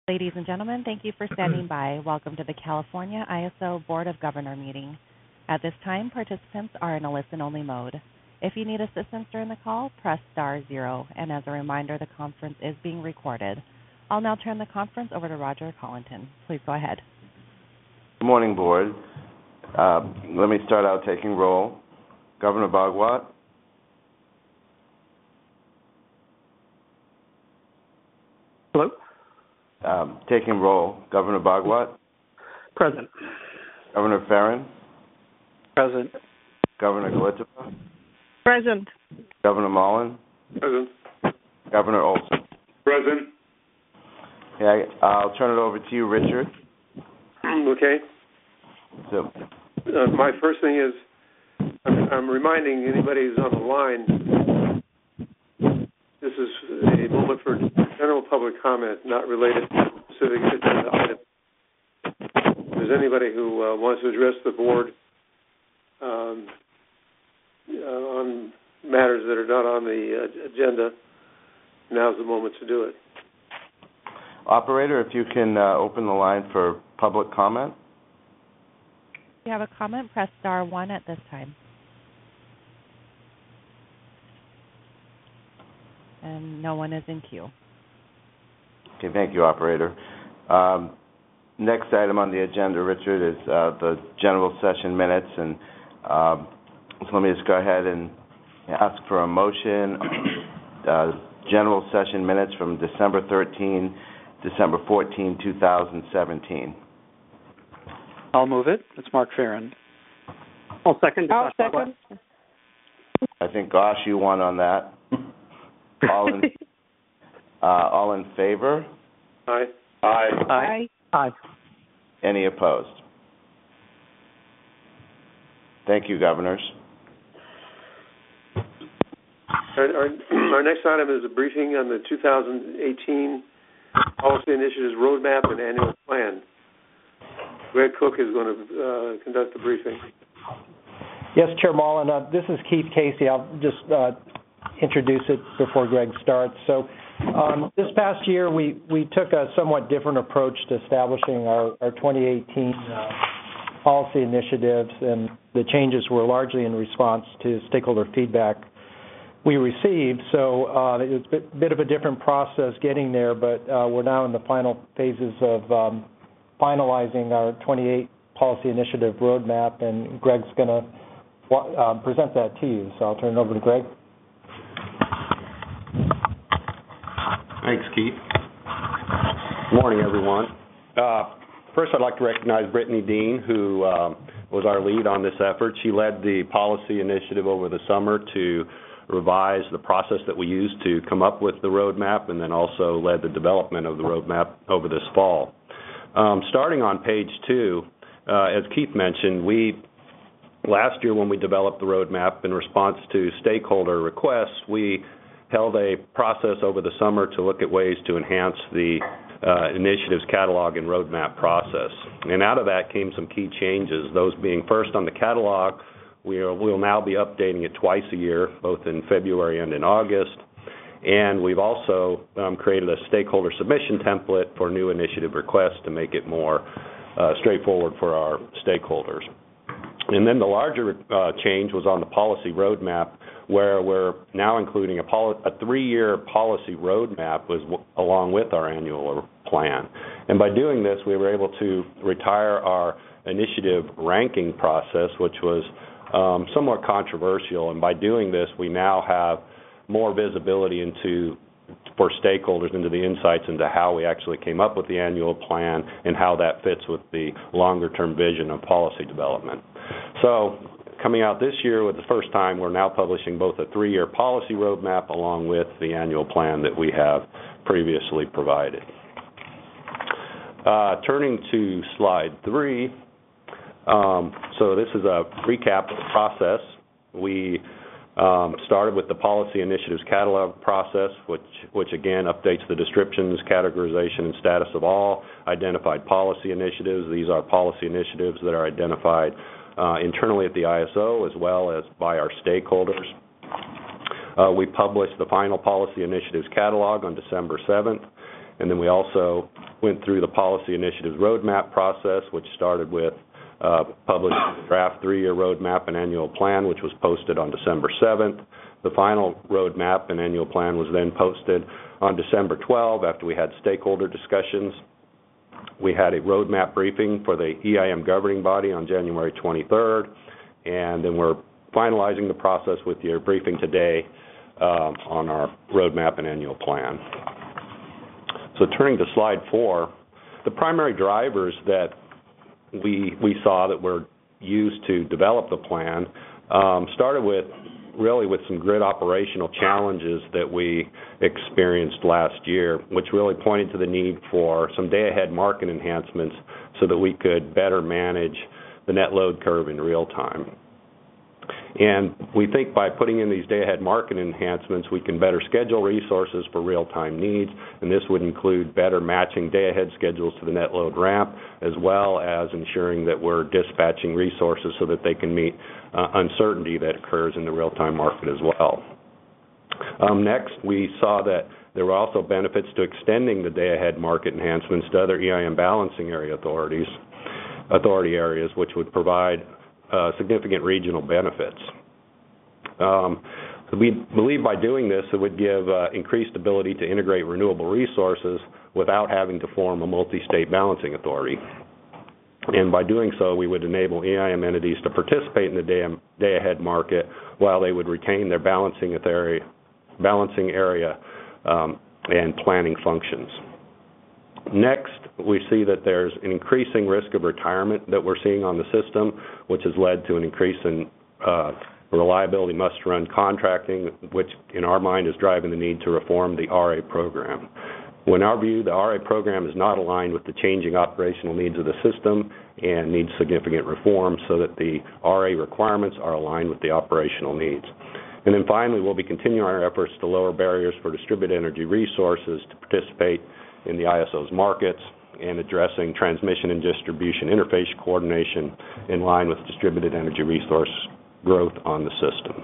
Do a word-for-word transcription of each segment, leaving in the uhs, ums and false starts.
Ladies and gentlemen, thank you for standing by. Welcome to the California I S O Board of Governor meeting. At this time, participants are in a listen-only mode. If you need assistance during the call, press star zero. And as a reminder, the conference is being recorded. I'll now turn the conference over to Roger Collington. Please go ahead. Good morning, Board. Uh, let me start out taking roll. Governor Bhagwat. Hello? Um, taking roll. Governor Bhagwat. Present. Governor Farron. Present. Governor Glitterbach. Present. Governor Mullen. Present. Governor Olson. Present. Okay, I'll turn it over to you, Richard. Okay. So, uh, my first thing is I'm, I'm reminding anybody who's on the line this is a moment for general public comment, not related to specific agenda items. If there's anybody who uh, wants to address the board um, uh, on matters that are not on the uh, agenda, now's the moment to do it. Operator, if you can uh, open the line for public comment. If you have a comment, press star one at this time. And no one is in queue. Okay, thank you, Operator. Um, next item on the agenda, Richard, is uh, the general session minutes. And um, so let me just go ahead and ask for a motion. Uh, general session minutes from December thirteenth, December fourteenth, two thousand seventeen. I'll move it. It's Mark Farron. I'll second. I'll second. I think, gosh, you won on that. All in, uh, all in favor? Aye. Aye. Aye. Aye. Any opposed? Thank you, Governors. Our, our, our next item is a briefing on the two thousand eighteen Policy Initiatives Roadmap and Annual Plan. Greg Cook is going to uh, conduct the briefing. Yes, Chair Mullen. Uh, this is Keith Casey. I'll just uh, introduce it before Greg starts. So um, this past year, we, we took a somewhat different approach to establishing our, our twenty eighteen uh, policy initiatives, and the changes were largely in response to stakeholder feedback we received. So uh, it was a bit of a different process getting there, but uh, we're now in the final phases of um, finalizing our twenty-eight policy initiative roadmap, and Greg's going to uh, present that to you. So I'll turn it over to Greg. Thanks, Keith. Good morning, everyone. Uh, first, I'd like to recognize Brittany Dean, who um, was our lead on this effort. She led the policy initiative over the summer to revise the process that we used to come up with the roadmap, and then also led the development of the roadmap over this fall. Um, starting on page two, uh, as Keith mentioned, we last year when we developed the roadmap in response to stakeholder requests, we held a process over the summer to look at ways to enhance the uh, initiatives catalog and roadmap process. And out of that came some key changes, those being first on the catalog, we are, we'll now be updating it twice a year, both in February and in August. And we've also um, created a stakeholder submission template for new initiative requests to make it more uh, straightforward for our stakeholders. And then the larger uh, change was on the policy roadmap, where we're now including a, poli- a three-year policy roadmap was w- along with our annual plan. And by doing this, we were able to retire our initiative ranking process, which was um, somewhat controversial. And by doing this, we now have more visibility into for stakeholders into the insights into how we actually came up with the annual plan and how that fits with the longer-term vision of policy development. So coming out this year with the first time, we're now publishing both a three-year policy roadmap along with the annual plan that we have previously provided. Uh, turning to slide three, um, so this is a recap of the process. We Um, started with the policy initiatives catalog process, which, which again updates the descriptions, categorization, and status of all identified policy initiatives. These are policy initiatives that are identified uh, internally at the I S O as well as by our stakeholders. Uh, we published the final policy initiatives catalog on December seventh, And then we also went through the policy initiatives roadmap process, which started with uh, published draft three-year roadmap and annual plan, which was posted on December seventh. The final roadmap and annual plan was then posted on December twelfth after we had stakeholder discussions. We had a roadmap briefing for the E I M governing body on January twenty-third, and then we're finalizing the process with your briefing today um, on our roadmap and annual plan. So turning to slide four, the primary drivers that we we saw that were used to develop the plan um, started with really with some grid operational challenges that we experienced last year, which really pointed to the need for some day-ahead market enhancements so that we could better manage the net load curve in real time. And we think by putting in these day-ahead market enhancements, we can better schedule resources for real-time needs, and this would include better matching day-ahead schedules to the net load ramp, as well as ensuring that we're dispatching resources so that they can meet uh, uncertainty that occurs in the real-time market as well. Um, next, we saw that there were also benefits to extending the day-ahead market enhancements to other E I M balancing area authorities, authority areas, which would provide Uh, significant regional benefits. Um, we believe by doing this it would give uh, increased ability to integrate renewable resources without having to form a multi-state balancing authority. And by doing so, we would enable E I M entities to participate in the day, day-ahead market while they would retain their balancing area, balancing area um, and planning functions. Next, we see that there's an increasing risk of retirement that we're seeing on the system, which has led to an increase in uh, reliability must-run contracting, which in our mind is driving the need to reform the R A program. Well, in our view, the R A program is not aligned with the changing operational needs of the system and needs significant reform so that the R A requirements are aligned with the operational needs. And then finally, we'll be continuing our efforts to lower barriers for distributed energy resources to participate in the I S O's markets and addressing transmission and distribution interface coordination in line with distributed energy resource growth on the system.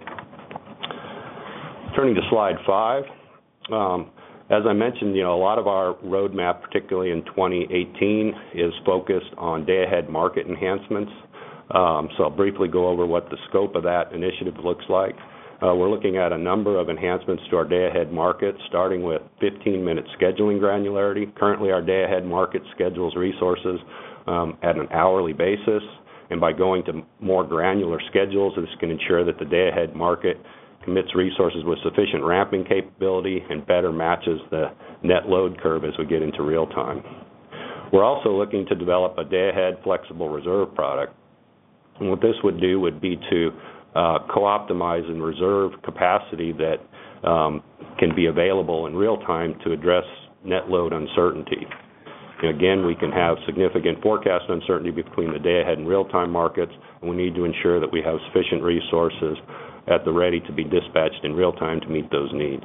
Turning to slide five, um, as I mentioned, you know, a lot of our roadmap, particularly in twenty eighteen, is focused on day-ahead market enhancements. Um, so I'll briefly go over what the scope of that initiative looks like. Uh, we're looking at a number of enhancements to our day-ahead market, starting with fifteen-minute scheduling granularity. Currently, our day-ahead market schedules resources um, at an hourly basis, and by going to more granular schedules, this can ensure that the day-ahead market commits resources with sufficient ramping capability and better matches the net load curve as we get into real time. We're also looking to develop a day-ahead flexible reserve product, and what this would do would be to Uh, co-optimize and reserve capacity that um, can be available in real time to address net load uncertainty. And again, we can have significant forecast uncertainty between the day-ahead and real-time markets, and we need to ensure that we have sufficient resources at the ready to be dispatched in real time to meet those needs.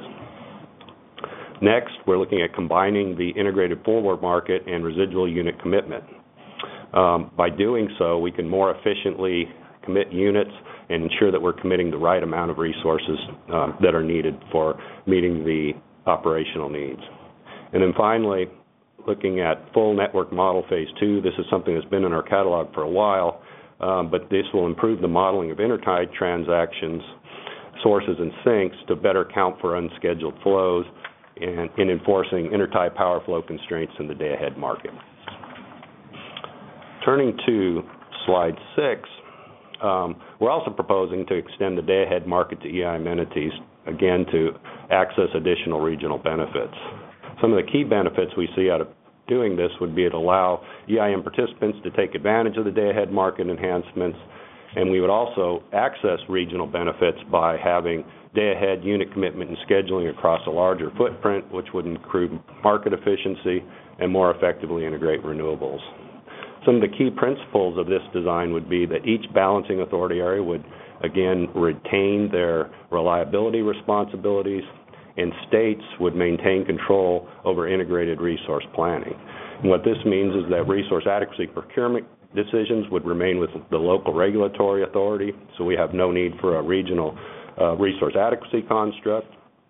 Next, we're looking at combining the integrated forward market and residual unit commitment. Um, by doing so, we can more efficiently commit units and ensure that we're committing the right amount of resources um, that are needed for meeting the operational needs. And then finally, looking at full network model phase two, this is something that's been in our catalog for a while, um, but this will improve the modeling of intertie transactions, sources, and sinks to better account for unscheduled flows and in enforcing intertie power flow constraints in the day-ahead market. Turning to slide six, Um, we're also proposing to extend the day-ahead market to E I M entities, again, to access additional regional benefits. Some of the key benefits we see out of doing this would be to allow E I M participants to take advantage of the day-ahead market enhancements, and we would also access regional benefits by having day-ahead unit commitment and scheduling across a larger footprint, which would improve market efficiency and more effectively integrate renewables. Some of the key principles of this design would be that each balancing authority area would, again, retain their reliability responsibilities, and states would maintain control over integrated resource planning. And what this means is that resource adequacy procurement decisions would remain with the local regulatory authority, so we have no need for a regional uh, resource adequacy construct.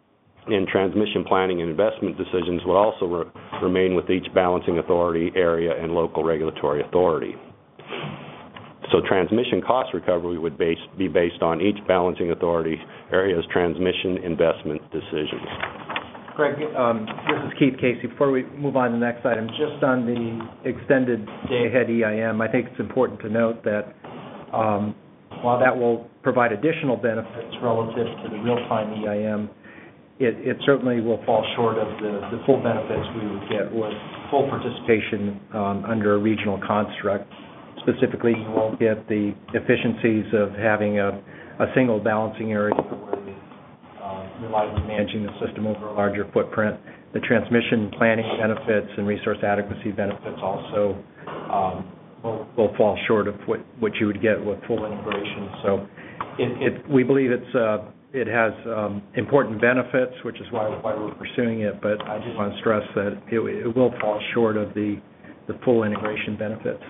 and transmission planning and investment decisions would also re- remain with each balancing authority area and local regulatory authority. So transmission cost recovery would base, be based on each balancing authority area's transmission investment decisions. Greg, um, this is Keith Casey. Before we move on to the next item, just on the extended day-ahead E I M, I think it's important to note that um, while that will provide additional benefits relative to the real-time E I M, it, it certainly will fall short of the, the full benefits we would get with full participation um, under a regional construct. Specifically, you won't get the efficiencies of having a, a single balancing area where you're uh, reliably managing the system over a larger footprint. The transmission planning benefits and resource adequacy benefits also um, will, will fall short of what, what you would get with full integration. So it, it, we believe it's, uh, it has um, important benefits, which is why, why we're pursuing it, but I just want to stress that it, it will fall short of the, the full integration benefits.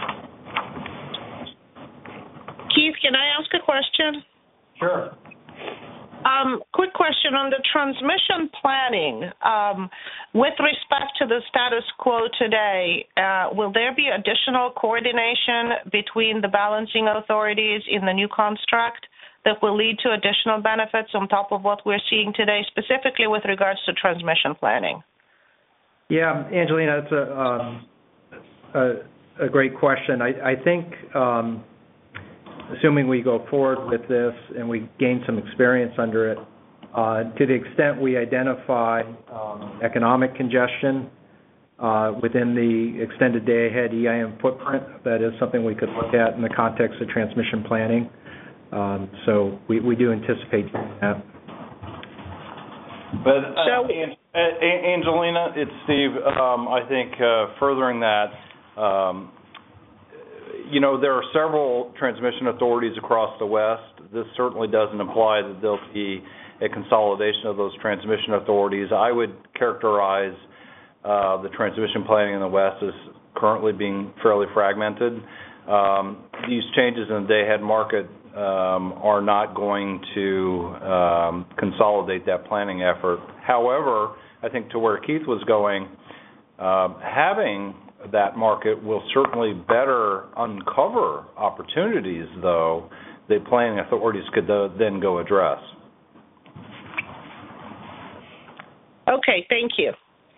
Keith, can I ask a question? Sure. Um, quick question on the transmission planning. Um, with respect to the status quo today, uh, will there be additional coordination between the balancing authorities in the new construct that will lead to additional benefits on top of what we're seeing today, specifically with regards to transmission planning? Yeah, Angelina, that's a, um, a, a great question. I, I think um, assuming we go forward with this and we gain some experience under it, uh, to the extent we identify um, economic congestion uh, within the extended day-ahead E I M footprint, that is something we could look at in the context of transmission planning. Um, so we, we do anticipate doing that. But uh, so, Angelina, it's Steve. Um, I think uh, furthering that, um, you know, there are several transmission authorities across the West. This certainly doesn't imply that there'll be a consolidation of those transmission authorities. I would characterize uh, the transmission planning in the West as currently being fairly fragmented. Um, these changes in the day-ahead market um, are not going to um, consolidate that planning effort. However, I think to where Keith was going, uh, having that market will certainly better uncover opportunities, though, that planning authorities could uh, then go address. Okay, thank you.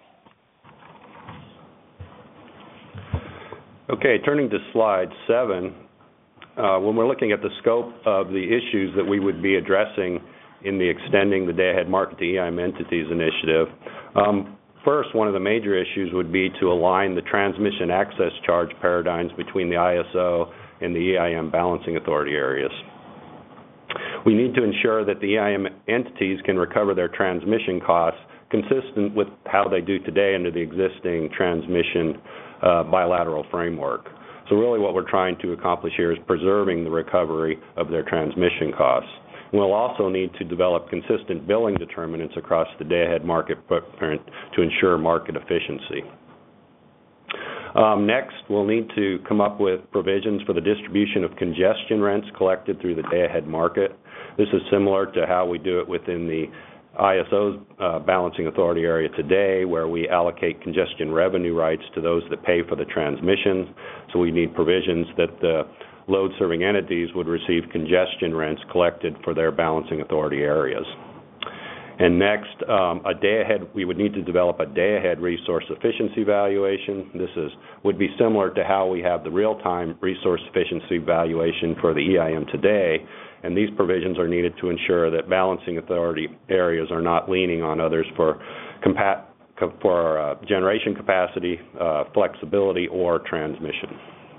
Okay, turning to slide seven, uh, when we're looking at the scope of the issues that we would be addressing in the Extending the Day-Ahead Market to E I M Entities initiative, um, first, one of the major issues would be to align the transmission access charge paradigms between the I S O and the E I M balancing authority areas. We need to ensure that the E I M entities can recover their transmission costs consistent with how they do today under the existing transmission uh, bilateral framework. So really what we're trying to accomplish here is preserving the recovery of their transmission costs. We'll also need to develop consistent billing determinants across the day-ahead market footprint to ensure market efficiency. Um, next, we'll need to come up with provisions for the distribution of congestion rents collected through the day-ahead market. This is similar to how we do it within the I S O's uh, balancing authority area today, where we allocate congestion revenue rights to those that pay for the transmission. So we need provisions that the load-serving entities would receive congestion rents collected for their balancing authority areas. And next, um, a day-ahead, we would need to develop a day-ahead resource efficiency valuation. This is would be similar to how we have the real-time resource efficiency valuation for the E I M today, and these provisions are needed to ensure that balancing authority areas are not leaning on others for compa- for uh, generation capacity, uh, flexibility, or transmission.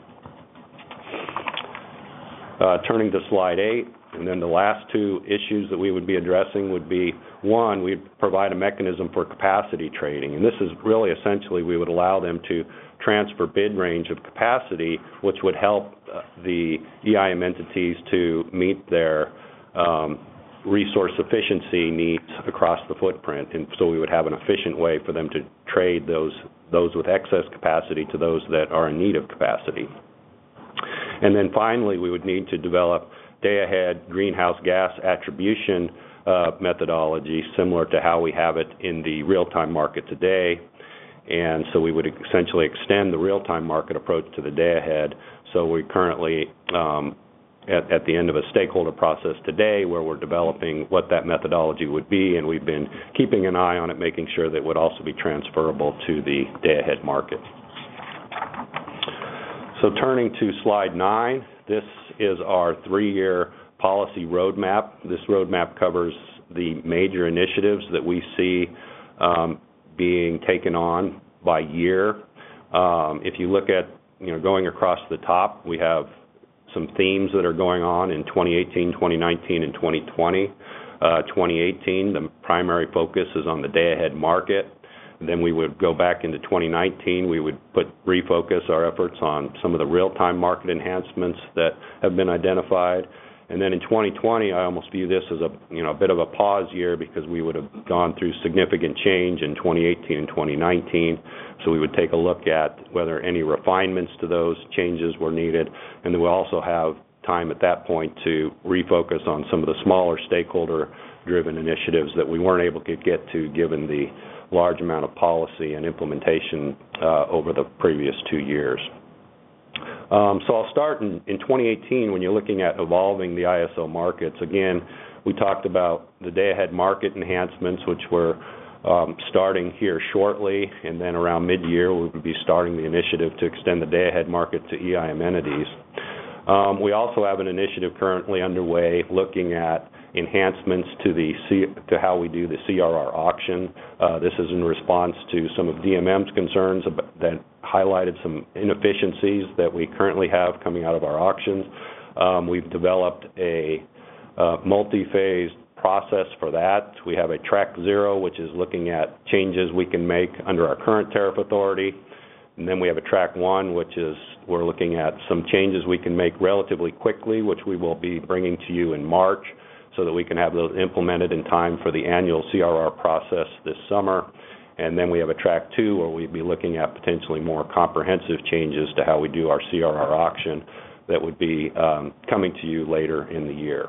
Uh, turning to slide eight, and then the last two issues that we would be addressing would be, one, we'd provide a mechanism for capacity trading, and this is really essentially we would allow them to transfer bid range of capacity, which would help uh, the E I M entities to meet their um, resource efficiency needs across the footprint, and so we would have an efficient way for them to trade those those with excess capacity to those that are in need of capacity. And then finally, we would need to develop day-ahead greenhouse gas attribution uh, methodology, similar to how we have it in the real-time market today. And so we would essentially extend the real-time market approach to the day-ahead. So we currently um, at, at the end of a stakeholder process today where we're developing what that methodology would be, and we've been keeping an eye on it, making sure that it would also be transferable to the day-ahead market. So turning to slide nine, this is our three-year policy roadmap. This roadmap covers the major initiatives that we see um, being taken on by year. Um, if you look at, you know, going across the top, we have some themes that are going on in twenty eighteen, twenty nineteen, and twenty twenty. Uh, twenty eighteen, the primary focus is on the day-ahead market. Then we would go back into twenty nineteen. We would put refocus our efforts on some of the real-time market enhancements that have been identified. And then in twenty twenty, I almost view this as a you know a bit of a pause year because we would have gone through significant change in twenty eighteen and twenty nineteen. So we would take a look at whether any refinements to those changes were needed, and then we'll also have time at that point to refocus on some of the smaller stakeholder-driven initiatives that we weren't able to get to given the large amount of policy and implementation uh, over the previous two years. Um, so I'll start in, in twenty eighteen when you're looking at evolving the I S O markets. Again, we talked about the day-ahead market enhancements, which were um, starting here shortly, and then around mid-year we would be starting the initiative to extend the day-ahead market to E I M entities. Um, we also have an initiative currently underway looking at enhancements to the C, to how we do the C R R auction. Uh, this is in response to some of D M M's concerns about, that highlighted some inefficiencies that we currently have coming out of our auctions. Um, we've developed a uh, multi-phase process for that. We have a track zero, which is looking at changes we can make under our current tariff authority. And then we have a track one, which is we're looking at some changes we can make relatively quickly, which we will be bringing to you in March, so that we can have those implemented in time for the annual C R R process this summer. And then we have a track two where we'd be looking at potentially more comprehensive changes to how we do our C R R auction that would be um, coming to you later in the year.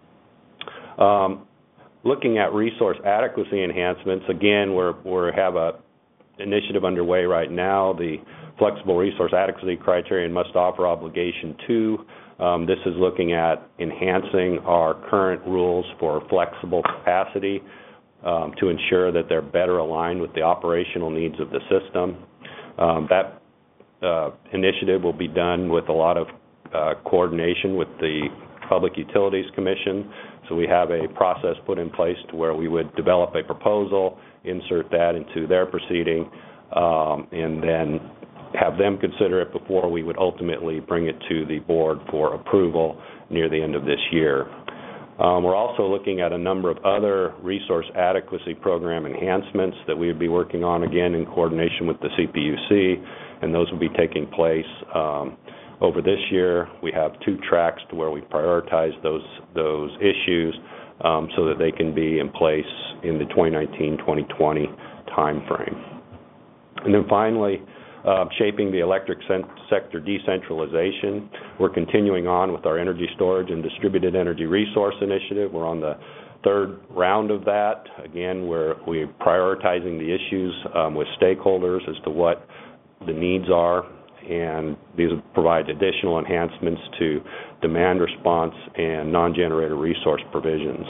Um, looking at resource adequacy enhancements, again, we're, we have a initiative underway right now, the Flexible Resource Adequacy Criterion Must Offer Obligation two. Um, this is looking at enhancing our current rules for flexible capacity um, to ensure that they're better aligned with the operational needs of the system. Um, that uh, initiative will be done with a lot of uh, coordination with the Public Utilities Commission. So we have a process put in place to where we would develop a proposal, insert that into their proceeding, um, and then have them consider it before we would ultimately bring it to the board for approval near the end of this year. Um, we're also looking at a number of other resource adequacy program enhancements that we would be working on, again, in coordination with the C P U C, and those will be taking place um, over this year. We have two tracks to where we prioritize those, those issues um, so that they can be in place in the twenty nineteen twenty twenty time frame. And then finally, Uh, shaping the electric sector decentralization. We're continuing on with our energy storage and distributed energy resource initiative. We're on the third round of that. Again, we're, we're prioritizing the issues um, with stakeholders as to what the needs are, and these will provide additional enhancements to demand response and non-generator resource provisions.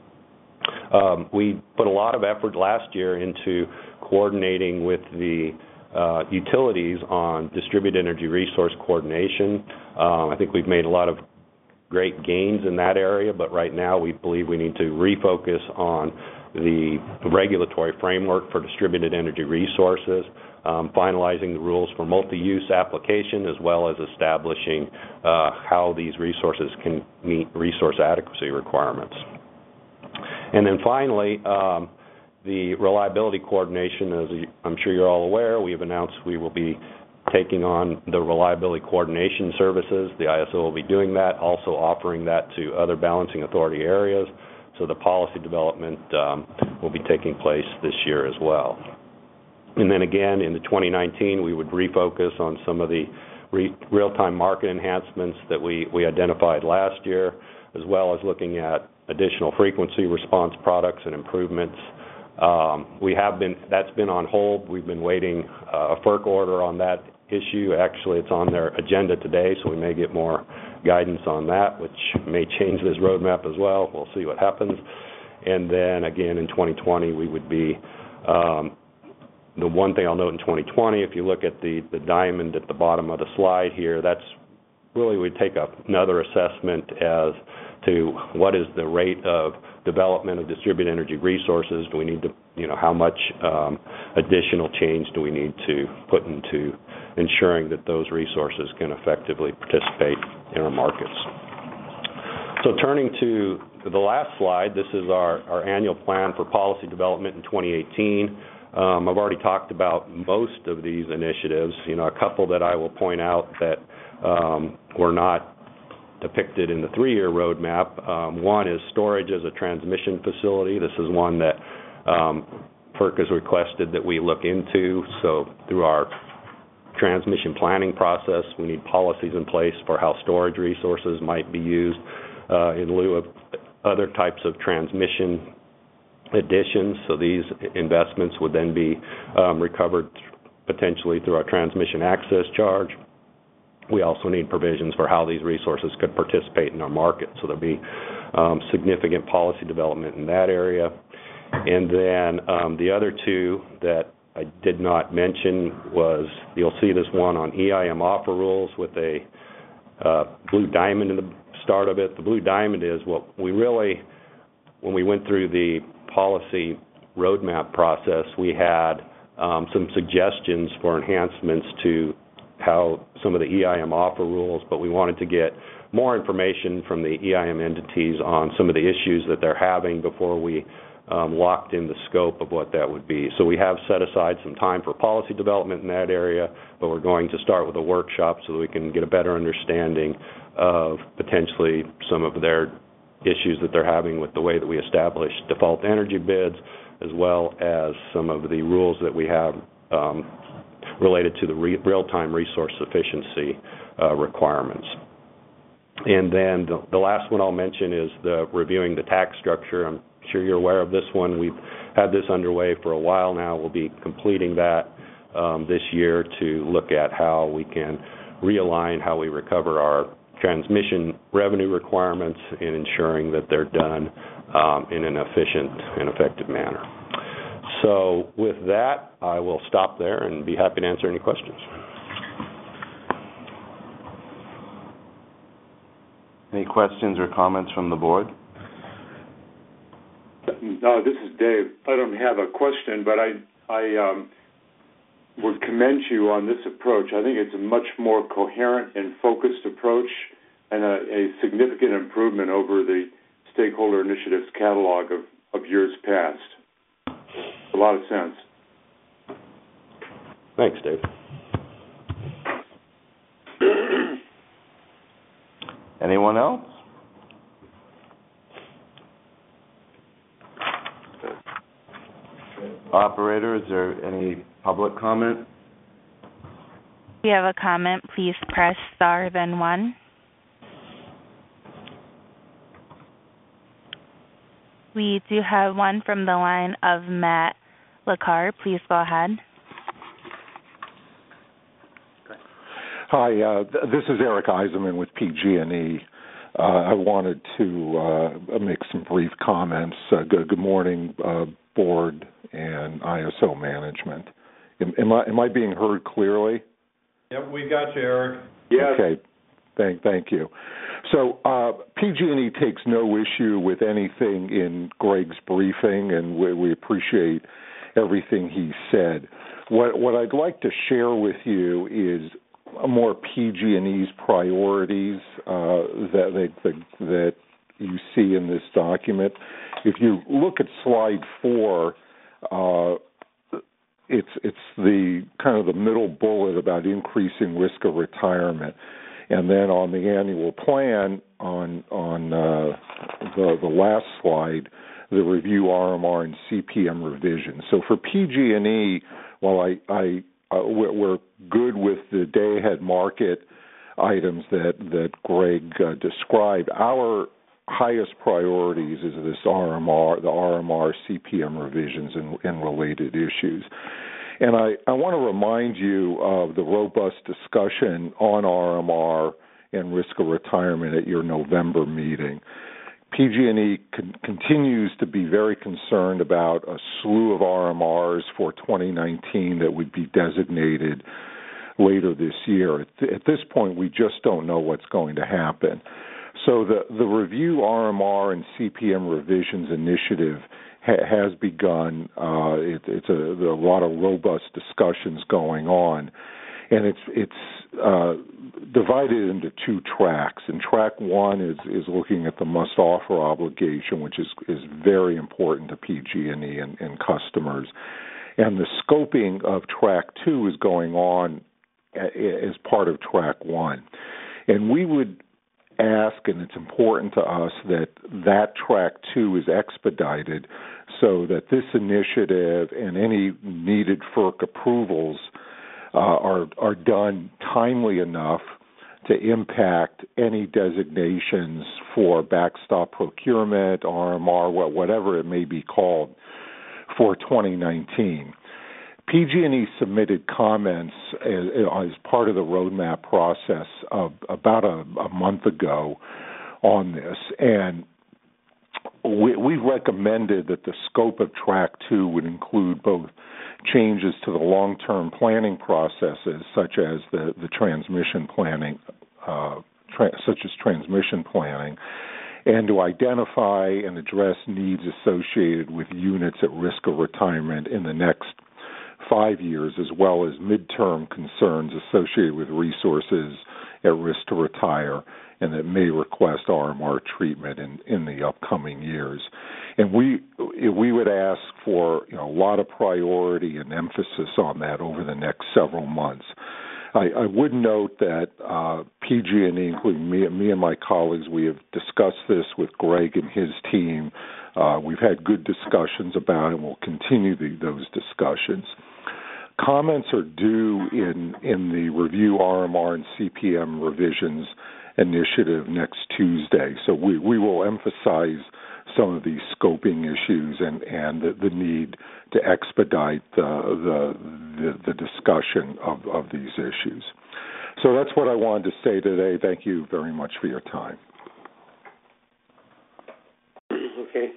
Um, we put a lot of effort last year into coordinating with the Uh, utilities on distributed energy resource coordination. Um, I think we've made a lot of great gains in that area, but right now we believe we need to refocus on the regulatory framework for distributed energy resources, um, finalizing the rules for multi-use application, as well as establishing uh, how these resources can meet resource adequacy requirements. And then finally, um, the reliability coordination, as I'm sure you're all aware, we have announced we will be taking on the reliability coordination services. The I S O will be doing that, also offering that to other balancing authority areas. So the policy development um, will be taking place this year as well. And then again, in the twenty nineteen, we would refocus on some of the re- real-time market enhancements that we, we identified last year, as well as looking at additional frequency response products and improvements. Um, we have been, that's been on hold. We've been waiting uh, a F E R C order on that issue. Actually, it's on their agenda today, so we may get more guidance on that, which may change this roadmap as well. We'll see what happens. And then again in twenty twenty, we would be, um, the one thing I'll note in twenty twenty, if you look at the, the diamond at the bottom of the slide here, that's really, we take a, another assessment as to what is the rate of development of distributed energy resources. Do we need to, you know, how much um, additional change do we need to put into ensuring that those resources can effectively participate in our markets. So turning to the last slide, this is our, our annual plan for policy development in twenty eighteen. Um, I've already talked about most of these initiatives. You know, a couple that I will point out that um, were not depicted in the three-year roadmap. Um, one is storage as a transmission facility. This is one that um, F E R C has requested that we look into. So through our transmission planning process, we need policies in place for how storage resources might be used uh, in lieu of other types of transmission additions. So these investments would then be um, recovered potentially through our transmission access charge. We also need provisions for how these resources could participate in our market. So there'll be um, significant policy development in that area. And then um, the other two that I did not mention was, you'll see this one on E I M offer rules with a uh, blue diamond in the start of it. The blue diamond is what we really, when we went through the policy roadmap process, we had um, some suggestions for enhancements to how some of the E I M offer rules, but we wanted to get more information from the E I M entities on some of the issues that they're having before we um, locked in the scope of what that would be. So we have set aside some time for policy development in that area, but we're going to start with a workshop so that we can get a better understanding of potentially some of their issues that they're having with the way that we establish default energy bids, as well as some of the rules that we have um, related to the re real-time resource sufficiency uh, requirements. And then the, the last one I'll mention is the reviewing the tax structure. I'm sure you're aware of this one. We've had this underway for a while now. We'll be completing that um, this year to look at how we can realign how we recover our transmission revenue requirements and ensuring that they're done um, in an efficient and effective manner. So with that, I will stop there and be happy to answer any questions. Any questions or comments from the board? No, this is Dave. I don't have a question, but I, I um, would commend you on this approach. I think it's a much more coherent and focused approach and a, a significant improvement over the stakeholder initiatives catalog of, of years past. A lot of sense. Thanks, Dave. Anyone else? Operator, is there any public comment? If you have a comment, please press star then one. We do have one from the line of Matt LaCar. Please go ahead. Hi, uh, th this is Eric Eisenman with P G and E. Uh, I wanted to uh, make some brief comments. Uh, good, good morning, uh, board and I S O management. Am, am I am I being heard clearly? Yep, we got you, Eric. Yes. Okay. Thank, thank you. So uh, P G and E takes no issue with anything in Greg's briefing, and we, we appreciate everything he said. What, what I'd like to share with you is more P G and E's priorities uh, that, that, that you see in this document. If you look at slide four, uh, it's it's the kind of the middle bullet about increasing risk of retirement. And then on the annual plan, on on uh, the the last slide, the review R M R and C P M revision. So for P G and E, while I, I uh, we're good with the day-ahead market items that that Greg uh, described, our highest priorities is this R M R, the R M R, C P M revisions, and, and related issues. And I, I want to remind you of the robust discussion on R M R and risk of retirement at your November meeting. P G and E con- continues to be very concerned about a slew of R M Rs for twenty nineteen that would be designated later this year. At, th- at this point, we just don't know what's going to happen. So the, the review R M R and C P M revisions initiative ha- has begun. Uh, it, it's a, there are a lot of robust discussions going on, and it's it's uh, divided into two tracks. And track one is, is looking at the must-offer obligation, which is, is very important to P G and E and, and customers. And the scoping of track two is going on as part of track one. And we would ask, and it's important to us, that that track two is expedited so that this initiative and any needed F E R C approvals uh, are are done timely enough to impact any designations for backstop procurement, R M R, whatever it may be called, for twenty nineteen. P G and E submitted comments as, as part of the roadmap process of about a, a month ago on this, and we, we recommended that the scope of track two would include both changes to the long-term planning processes, such as the, the transmission planning, uh, tra- such as transmission planning, and to identify and address needs associated with units at risk of retirement in the next five years, as well as midterm concerns associated with resources at risk to retire and that may request R M R treatment in, in the upcoming years. And we we would ask for you know, a lot of priority and emphasis on that over the next several months. I, I would note that uh, P G and E, including me, me and my colleagues, we have discussed this with Greg and his team. Uh, we've had good discussions about it, and we'll continue the, those discussions. Comments are due in, in the review R M R and C P M revisions initiative next Tuesday. So we, we will emphasize some of these scoping issues and, and the, the need to expedite the, the, the, the discussion of, of these issues. So that's what I wanted to say today. Thank you very much for your time. Okay.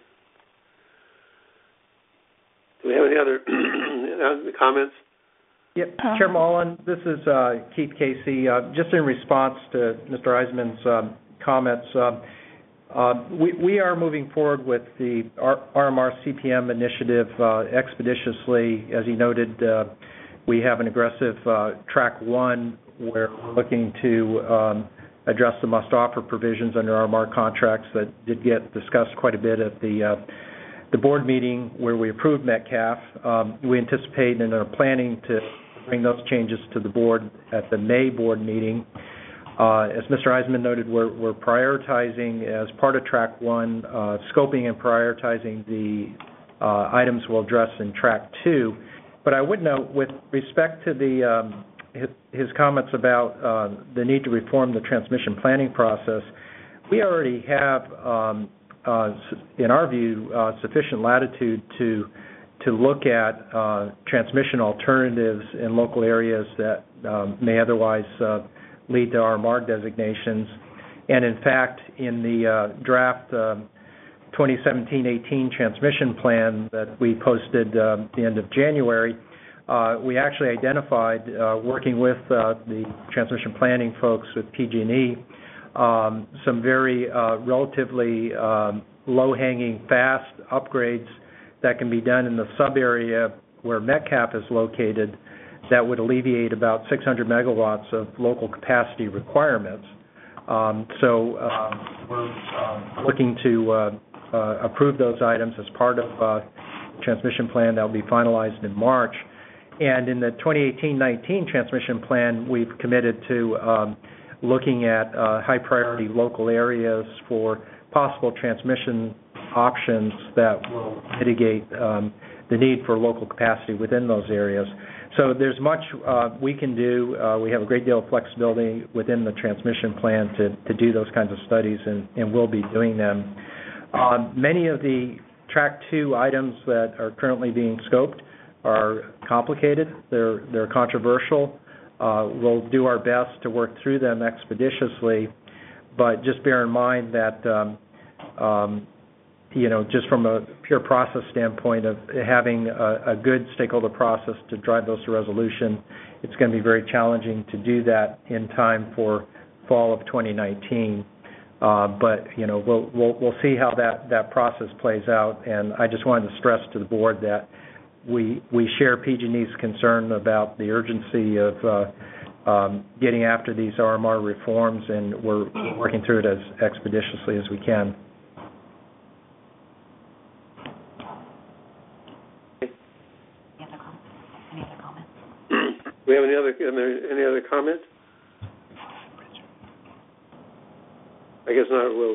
Do we have any other comments? Yep. Chair Mullen, this is uh, Keith Casey. Uh, just in response to Mister Eisman's um, comments, uh, uh, we, we are moving forward with the R M R C P M initiative uh, expeditiously. As he noted, uh, we have an aggressive uh, track one where we're looking to um, address the must-offer provisions under R M R contracts that did get discussed quite a bit at the uh, the board meeting where we approved Metcalf. Um, we anticipate and are planning to bring those changes to the board at the May board meeting. Uh, as Mister Eisman noted, we're, we're prioritizing as part of track one, uh, scoping and prioritizing the uh, items we'll address in track two. But I would note, with respect to the um, his, his comments about uh, the need to reform the transmission planning process, we already have um, Uh, in our view, uh, sufficient latitude to to look at uh, transmission alternatives in local areas that um, may otherwise uh, lead to R M R designations. And in fact, in the uh, draft uh, twenty seventeen eighteen transmission plan that we posted uh, at the end of January, uh, we actually identified, uh, working with uh, the transmission planning folks with P G and E, Um, some very uh, relatively um, low-hanging, fast upgrades that can be done in the sub-area where Metcalf is located that would alleviate about six hundred megawatts of local capacity requirements. Um, so uh, we're uh, looking to uh, uh, approve those items as part of uh, the transmission plan that will be finalized in March. And in the twenty eighteen nineteen transmission plan, we've committed to um, looking at uh, high-priority local areas for possible transmission options that will mitigate um, the need for local capacity within those areas. so there's much uh, we can do. Uh, we have a great deal of flexibility within the transmission plan to, to do those kinds of studies, and, and we'll be doing them. Uh, many of the Track two items that are currently being scoped are complicated. They're, they're controversial. Uh, we'll do our best to work through them expeditiously, but just bear in mind that, um, um, you know, just from a pure process standpoint of having a, a good stakeholder process to drive those to resolution, it's going to be very challenging to do that in time for fall of twenty nineteen. Uh, but, you know, we'll, we'll, we'll see how that, that process plays out, and I just wanted to stress to the board that we, we share P G and E's concern about the urgency of uh, um, getting after these R M R reforms, and we're working through it as expeditiously as we can. Any other comments? Do we have any other, any other comments? I guess not. We'll.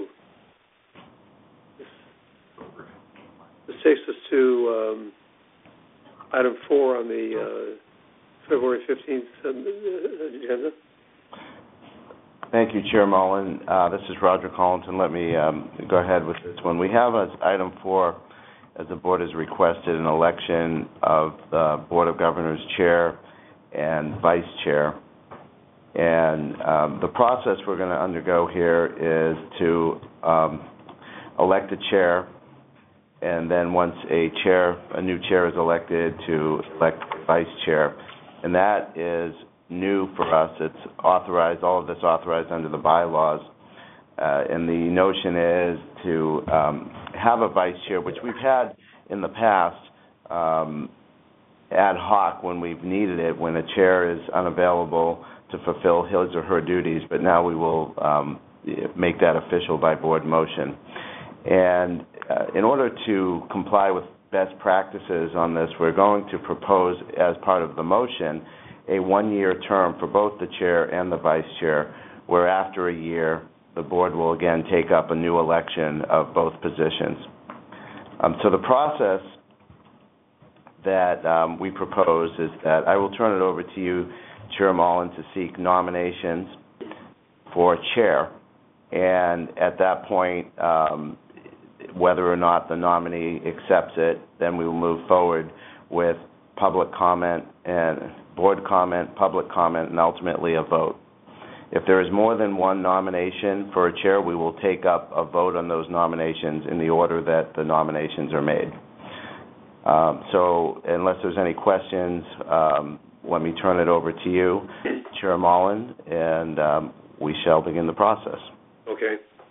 This takes us to um, item four on the uh, February fifteenth agenda. Thank you, Chair Mullen. Uh, this is Roger Collington. Let me um, go ahead with this one. We have as item four, as the board has requested, an election of the Board of Governors Chair and Vice Chair. And um, the process we're going to undergo here is to um, elect a chair, and then once a chair, a new chair is elected, to elect a vice chair. And that is new for us. It's authorized, all of this authorized under the bylaws. Uh, and the notion is to um, have a vice chair, which we've had in the past um, ad hoc when we've needed it, when a chair is unavailable to fulfill his or her duties, but now we will um, make that official by board motion. And uh, in order to comply with best practices on this, we're going to propose as part of the motion a one-year term for both the chair and the vice chair, where after a year the board will again take up a new election of both positions. Um, so the process that um, we propose is that I will turn it over to you, Chair Mullen, to seek nominations for chair, and at that point, um, whether or not the nominee accepts it, then we will move forward with public comment and board comment, public comment, and ultimately a vote. If there is more than one nomination for a chair, we will take up a vote on those nominations in the order that the nominations are made. Um, so unless there's any questions, um, let me turn it over to you, Chair Mullen, and um, we shall begin the process. Okay.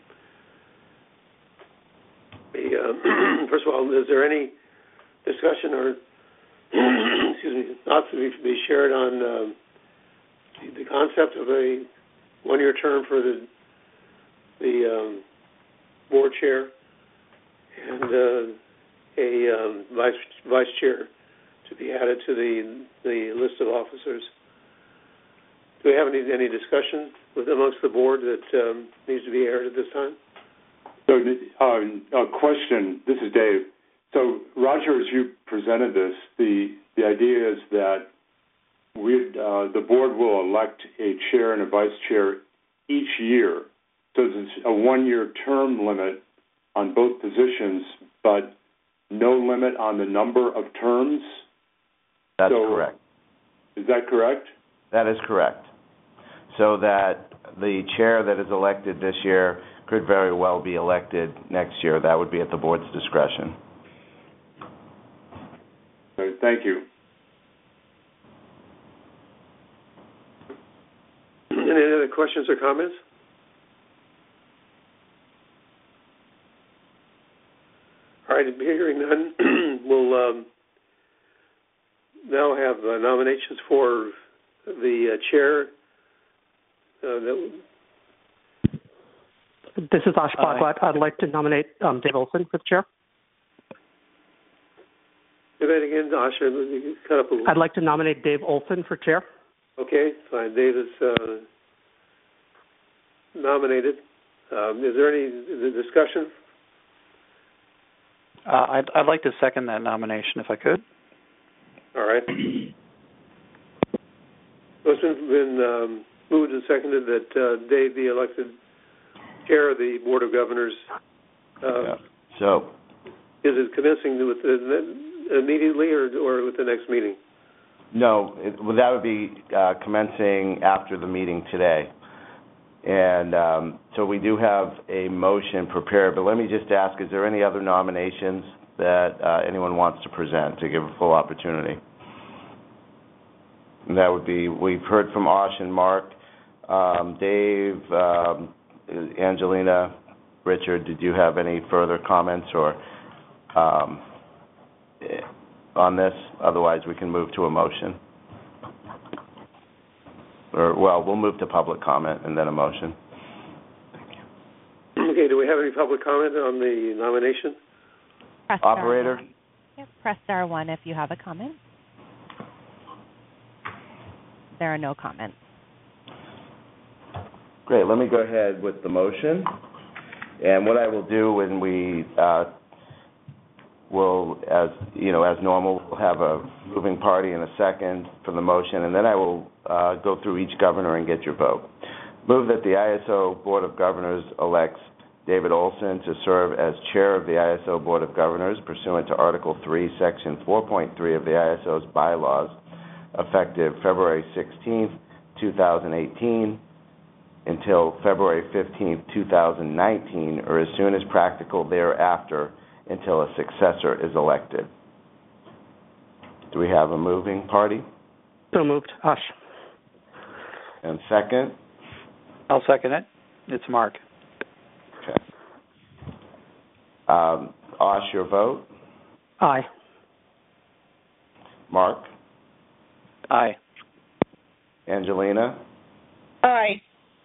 The, uh, first of all, is there any discussion or excuse me, thoughts to be shared on uh, the concept of a one-year term for the the um, board chair and uh, a um, vice vice chair to be added to the the list of officers? Do we have any any discussion with amongst the board that um, needs to be aired at this time? So, um, a question. This is Dave. So, Roger, as you presented this, the the idea is that we uh, the board will elect a chair and a vice chair each year. So there's a one-year term limit on both positions, but no limit on the number of terms. That's so, correct. Is that correct? That is correct. So that the chair that is elected this year could very well be elected next year. That would be at the board's discretion. Okay, thank you. Any other questions or comments? All right, hearing none, we'll um, now have uh, nominations for the uh, chair. Uh, that This is Ash Bhagwat. I'd like to nominate um, Dave Olson for the chair. Say that again, Ash. You cut up a little. I'd like to nominate Dave Olson for chair. Okay, fine. Dave is uh, nominated. Um, is there any discussion? Uh, I'd, I'd like to second that nomination if I could. All right. So it's been, been um, moved and seconded that uh, Dave be elected chair of the Board of Governors. Uh, yeah. So, is it commencing with the, immediately or, or with the next meeting? no, it, well, that would be uh, commencing after the meeting today. And um, so we do have a motion prepared, but let me just ask, is there any other nominations that uh, anyone wants to present to give a full opportunity? And that would be, we've heard from Osh and Mark, um, Dave, um, Angelina, Richard, did you have any further comments or um, on this? Otherwise, we can move to a motion. Or, well, we'll move to public comment and then a motion. Okay, do we have any public comment on the nomination? Press Operator? Star one. Yep, press star one if you have a comment. There are no comments. Great, let me go ahead with the motion. And what I will do when we uh, will, as you know, as normal, we'll have a moving party in a second for the motion, and then I will uh, go through each governor and get your vote. Move that the I S O Board of Governors elects David Olson to serve as chair of the I S O Board of Governors pursuant to Article three, Section four point three of the I S O's bylaws, effective February sixteenth, two thousand eighteen, until February fifteenth, two thousand nineteen, or as soon as practical thereafter, until a successor is elected. Do we have a moving party? So moved. Osh. And second? I'll second it. It's Mark. Okay. Um, Osh, your vote? Aye. Mark? Aye. Angelina? Aye.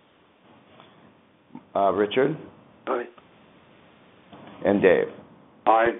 Uh, Richard? Aye. And Dave? Aye.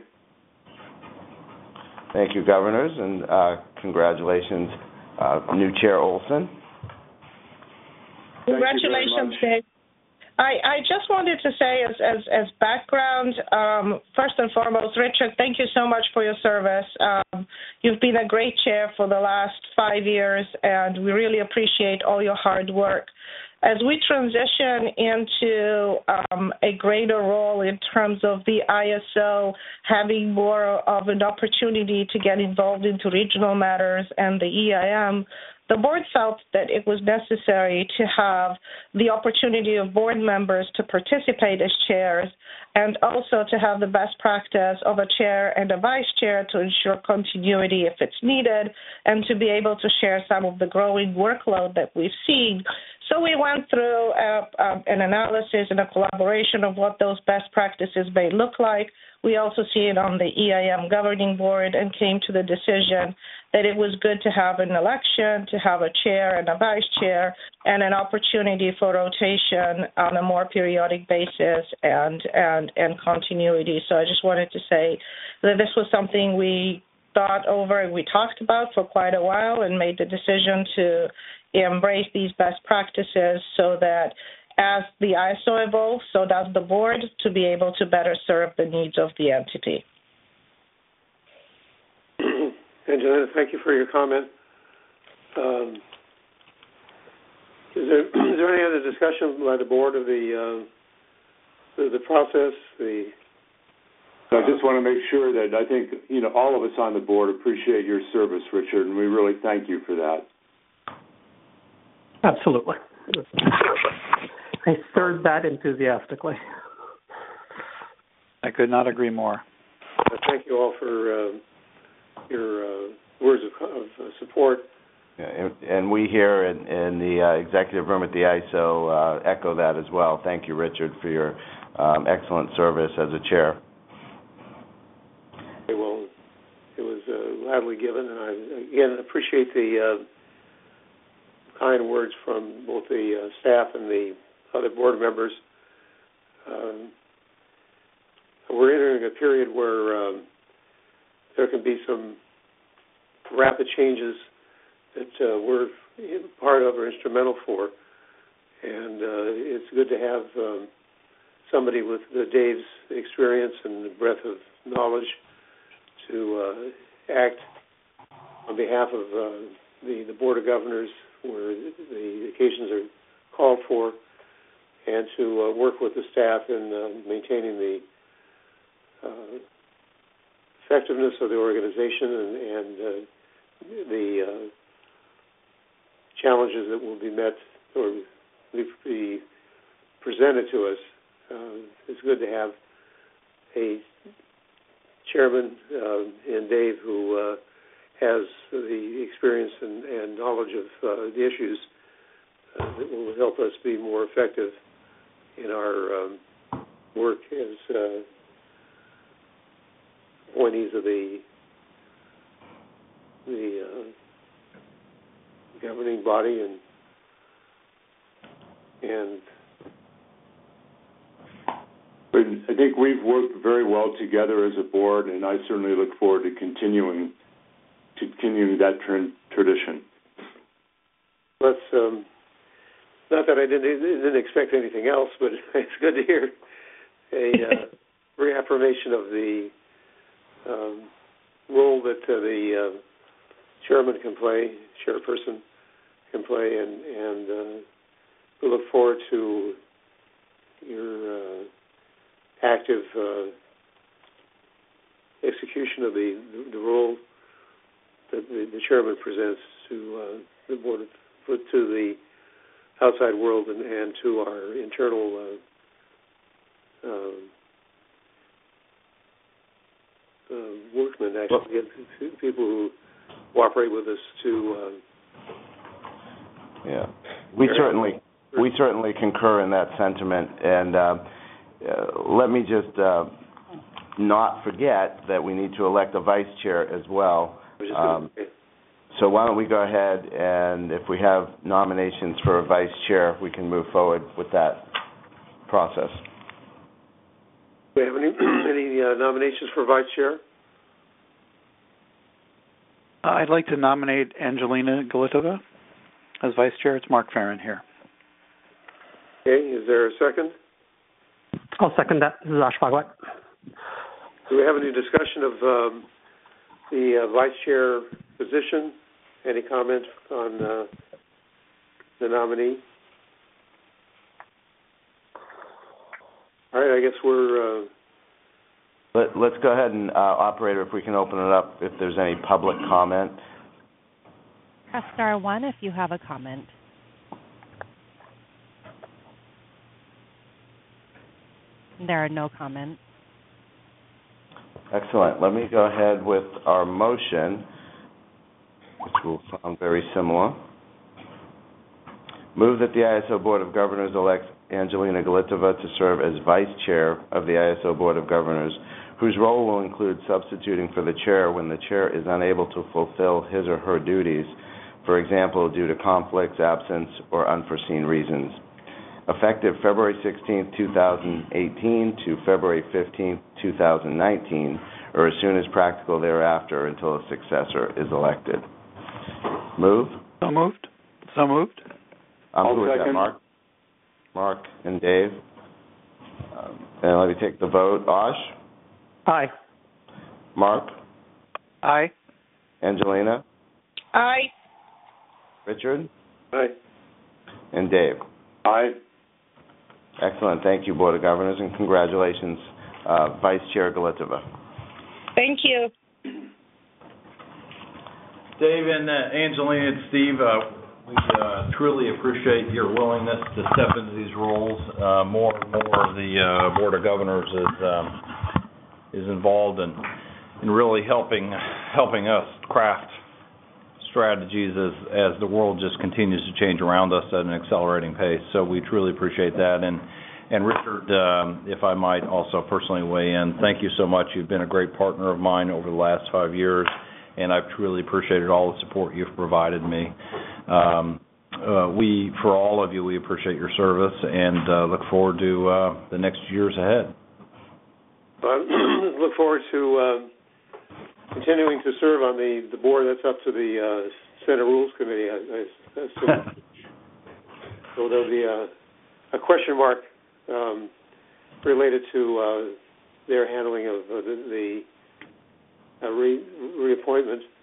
Thank you, governors, and uh, congratulations, uh, new Chair Olson. Congratulations, Dave. I, I just wanted to say as, as, as background, um, first and foremost, Richard, thank you so much for your service. Um, you've been a great chair for the last five years, and we really appreciate all your hard work. As we transition into um, a greater role in terms of the I S O having more of an opportunity to get involved into regional matters and the E I M, the board felt that it was necessary to have the opportunity of board members to participate as chairs and also to have the best practice of a chair and a vice chair to ensure continuity if it's needed and to be able to share some of the growing workload that we've seen. So we went through uh, uh, an analysis and a collaboration of what those best practices may look like. We also see it on the E I M governing board and came to the decision that it was good to have an election, to have a chair and a vice chair, and an opportunity for rotation on a more periodic basis and, and, and continuity. So I just wanted to say that this was something we thought over and we talked about for quite a while and made the decision to embrace these best practices so that as the I S O evolves, so does the board, to be able to better serve the needs of the entity. Angelina, thank you for your comment. Um, is, there, is there any other discussion by the board of the uh, the, the process? The I just want to make sure that I think you know all of us on the board appreciate your service, Richard, and we really thank you for that. Absolutely. I third that enthusiastically. I could not agree more. Uh, thank you all for uh, your uh, words of, of uh, support. Yeah, and, and we here in, in the uh, executive room at the I S O uh, echo that as well. Thank you, Richard, for your um, excellent service as a chair. Okay, well, it was uh, gladly given, and I, again, appreciate the uh, kind words from both the uh, staff and the other board members. Um, we're entering a period where um, there can be some rapid changes that uh, we're part of or instrumental for, and uh, it's good to have um, somebody with uh, Dave's experience and the breadth of knowledge to uh, act on behalf of uh, the, the Board of Governors where the occasions are called for, and to uh, work with the staff in uh, maintaining the uh, effectiveness of the organization and, and uh, the uh, challenges that will be met or be presented to us. Uh, it's good to have a chairman uh, in Dave who uh, has the experience and, and knowledge of uh, the issues uh, that will help us be more effective in our um, work as uh, appointees of the the uh, governing body and and But I think we've worked very well together as a board, and I certainly look forward to continuing to continuing that tra- tradition. Let's um, not that I didn't didn't expect anything else, but it's good to hear a uh, reaffirmation of the um, role that uh, the uh, chairman can play, chairperson can play, and and uh, we look forward to your uh, active uh, execution of the, the the role that the, the chairman presents to uh, the board, of, to the outside world, and, and to our internal uh, um, uh, workmen, actually, well, people who cooperate with us to. Uh, yeah, we certainly we certainly concur in that sentiment, and uh, uh, let me just uh, not forget that we need to elect a vice chair as well. Um, so why don't we go ahead, and if we have nominations for a vice chair, we can move forward with that process. Do we have any, any uh, nominations for vice chair? Uh, I'd like to nominate Angelina Galitova as vice chair. It's Mark Farron here. Okay, is there a second? I'll second that. This is Ash Bhagwat. Do we have any discussion of um, the uh, vice chair position? Any comments on uh, the nominee? All right, I guess we're... Uh... Let, let's go ahead and, uh, operator, if we can open it up, if there's any public comment. Press star one if you have a comment. There are no comments. Excellent. Let me go ahead with our motion, which will sound very similar. Move that the I S O Board of Governors elect Angelina Galitova to serve as Vice Chair of the I S O Board of Governors, whose role will include substituting for the Chair when the Chair is unable to fulfill his or her duties, for example, due to conflicts, absence, or unforeseen reasons. Effective February sixteenth, two thousand eighteen to February fifteenth, two thousand nineteen, or as soon as practical thereafter until a successor is elected. Move? So moved. So moved. I'm good with that, Mark. Mark and Dave. Um, and let me take the vote. Osh? Aye. Mark? Aye. Angelina? Aye. Richard? Aye. And Dave? Aye. Excellent. Thank you, Board of Governors, and congratulations, uh, Vice Chair Galitova. Thank you. Dave and uh, Angelina and Steve, uh, we uh, truly appreciate your willingness to step into these roles. Uh, more and more of the uh, Board of Governors is um, is involved in, in really helping helping us craft strategies as as the world just continues to change around us at an accelerating pace. So we truly appreciate that. And and Richard, um, if I might also personally weigh in, thank you so much. You've been a great partner of mine over the last five years, and I've truly appreciated all the support you've provided me. Um, uh, we, for all of you, we appreciate your service and uh, look forward to uh, the next years ahead. I look forward to uh, continuing to serve on the, the board. That's up to the uh, Senate Rules Committee, I, I assume. So there'll be a, a question mark um, related to uh, their handling of uh, the, the uh, re, reappointment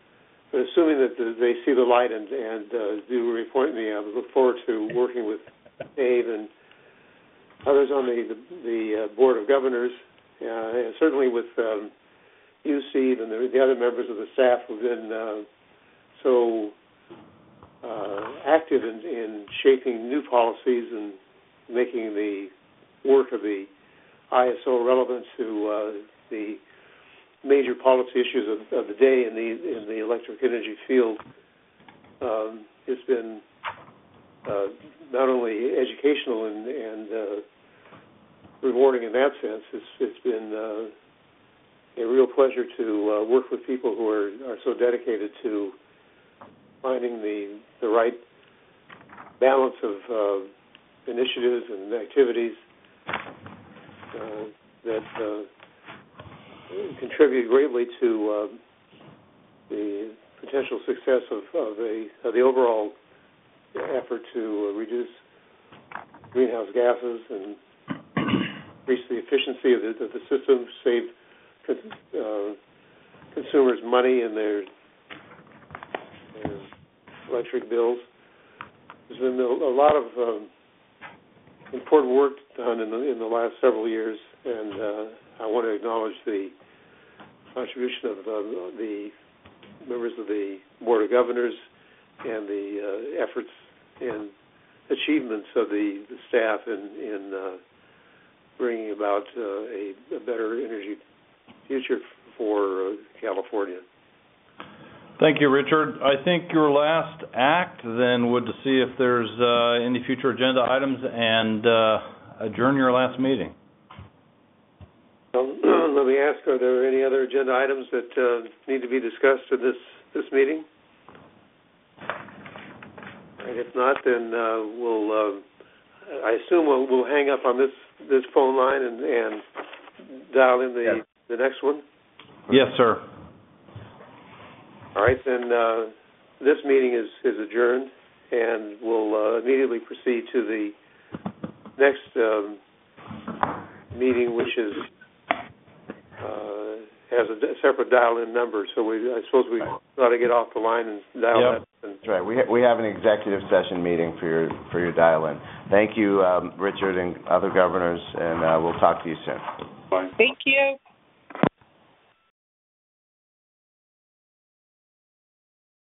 but assuming that the, they see the light and, and uh, do reappoint me, I look forward to working with Dave and others on the, the, the uh, Board of Governors, uh, and certainly with um, you, Steve, and the, the other members of the staff who've been uh, so uh, active in, in shaping new policies and making the work of the I S O relevant to uh, the major policy issues of, of the day in the in the electric energy field. Um, it's been uh, not only educational and, and uh, rewarding in that sense. It's it's been uh, a real pleasure to uh, work with people who are, are so dedicated to finding the the right balance of uh, initiatives and activities uh, that uh, contribute greatly to uh, the potential success of, of, a, of the overall effort to uh, reduce greenhouse gases and increase the efficiency of the, of the system, save uh, consumers money in their, their electric bills. There's been a, a lot of um, important work done in the, in the last several years, and uh, I want to acknowledge the contribution of uh, the members of the Board of Governors and the uh, efforts and achievements of the, the staff in, in uh, bringing about uh, a, a better energy future for uh, California. Thank you, Richard. I think your last act then would to see if there's uh, any future agenda items and uh, adjourn your last meeting. Um, let me ask, are there any other agenda items that uh, need to be discussed in this, this meeting? And if not, then uh, we'll, uh, I assume we'll, we'll hang up on this, this phone line and, and dial in the, yes. the next one? Yes, sir. All right, then uh, this meeting is, is adjourned, and we'll uh, immediately proceed to the next um, meeting, which is uh, has a separate dial-in number. So we, I suppose we ought to get off the line and dial yep. that. That's right. We ha- we have an executive session meeting for your for your dial-in. Thank you, um, Richard and other governors, and uh, we'll talk to you soon. Bye. Thank you.